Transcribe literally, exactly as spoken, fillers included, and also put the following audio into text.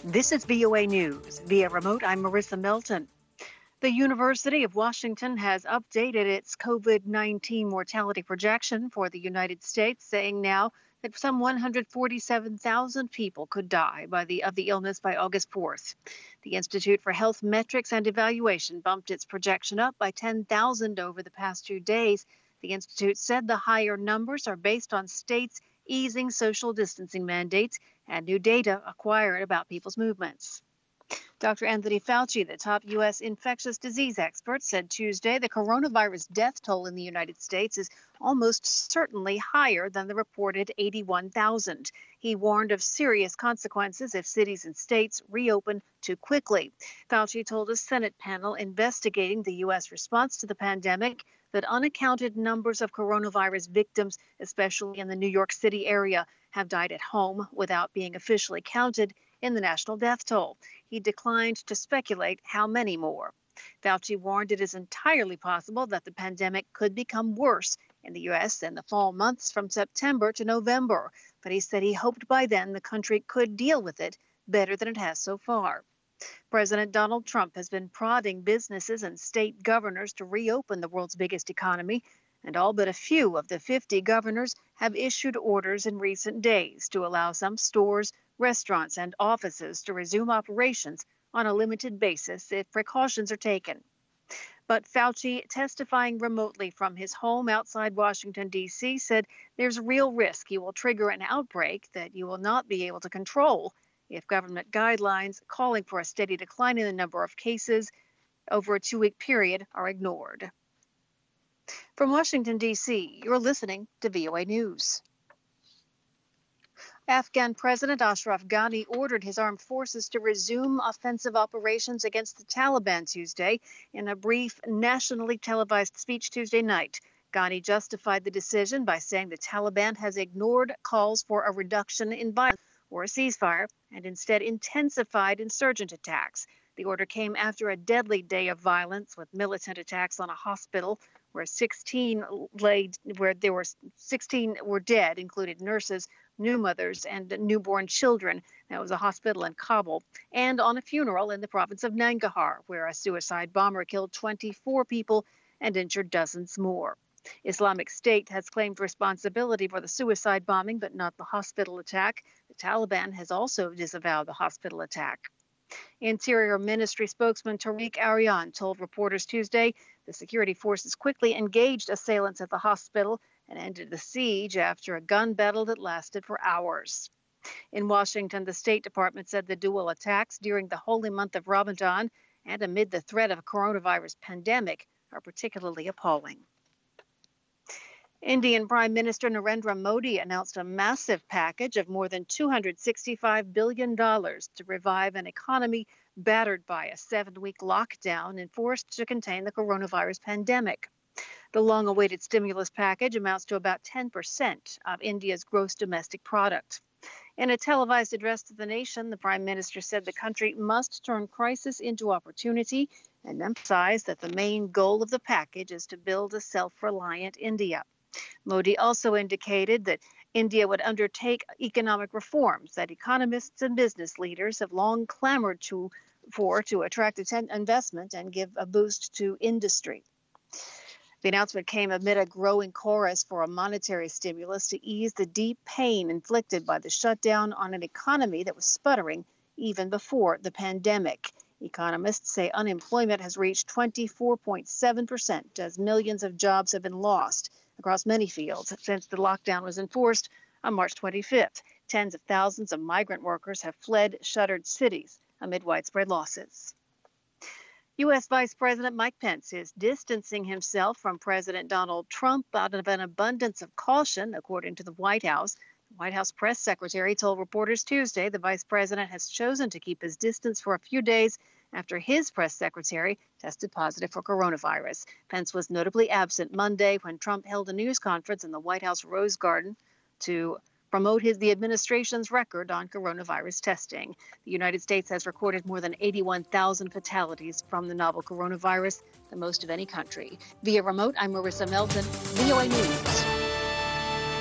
This is V O A News. Via remote, I'm Marissa Melton. The University of Washington has updated its COVID nineteen mortality projection for the United States, saying now that some one hundred forty-seven thousand people could die by the, of the illness by August fourth. The Institute for Health Metrics and Evaluation bumped its projection up by ten thousand over the past two days. The Institute said the higher numbers are based on states easing social distancing mandates and new data acquired about people's movements. Doctor Anthony Fauci, the top U S infectious disease expert, said Tuesday the coronavirus death toll in the United States is almost certainly higher than the reported eighty-one thousand. He warned of serious consequences if cities and states reopen too quickly. Fauci told a Senate panel investigating the U S response to the pandemic that unaccounted numbers of coronavirus victims, especially in the New York City area, have died at home without being officially counted in the national death toll. He declined to speculate how many more. Fauci warned it is entirely possible that the pandemic could become worse in the U S in the fall months from September to November, but he said he hoped by then the country could deal with it better than it has so far. President Donald Trump has been prodding businesses and state governors to reopen the world's biggest economy, and all but a few of the fifty governors have issued orders in recent days to allow some stores, restaurants, and offices to resume operations on a limited basis if precautions are taken. But Fauci, testifying remotely from his home outside Washington, D C, said there's real risk he will trigger an outbreak that you will not be able to control if government guidelines calling for a steady decline in the number of cases over a two-week period are ignored. From Washington, D C, you're listening to V O A News. Afghan President Ashraf Ghani ordered his armed forces to resume offensive operations against the Taliban Tuesday in a brief nationally televised speech Tuesday night. Ghani justified the decision by saying the Taliban has ignored calls for a reduction in violence or a ceasefire and instead intensified insurgent attacks. The order came after a deadly day of violence with militant attacks on a hospital where sixteen laid, where there were sixteen were dead, included nurses, new mothers, and newborn children. That was a hospital in Kabul, and on a funeral in the province of Nangarhar, where a suicide bomber killed twenty-four people and injured dozens more. Islamic State has claimed responsibility for the suicide bombing, but not the hospital attack. The Taliban has also disavowed the hospital attack. Interior Ministry spokesman Tariq Aryan told reporters Tuesday the security forces quickly engaged assailants at the hospital and ended the siege after a gun battle that lasted for hours. In Washington, the State Department said the dual attacks during the holy month of Ramadan and amid the threat of a coronavirus pandemic are particularly appalling. Indian Prime Minister Narendra Modi announced a massive package of more than two hundred sixty-five billion dollars to revive an economy battered by a seven-week lockdown enforced to contain the coronavirus pandemic. The long-awaited stimulus package amounts to about ten percent of India's gross domestic product. In a televised address to the nation, the Prime Minister said the country must turn crisis into opportunity and emphasized that the main goal of the package is to build a self-reliant India. Modi also indicated that India would undertake economic reforms that economists and business leaders have long clamored to, for to attract investment and give a boost to industry. The announcement came amid a growing chorus for a monetary stimulus to ease the deep pain inflicted by the shutdown on an economy that was sputtering even before the pandemic. Economists say unemployment has reached twenty-four point seven percent as millions of jobs have been lost across many fields since the lockdown was enforced on March twenty-fifth. Tens of thousands of migrant workers have fled shuttered cities amid widespread losses. U S. Vice President Mike Pence is distancing himself from President Donald Trump out of an abundance of caution, according to the White House. The White House press secretary told reporters Tuesday the vice president has chosen to keep his distance for a few days after his press secretary tested positive for coronavirus. Pence was notably absent Monday when Trump held a news conference in the White House Rose Garden to promote his the administration's record on coronavirus testing. The United States has recorded more than eighty-one thousand fatalities from the novel coronavirus, the most of any country. Via remote, I'm Marissa Melton, V O A News.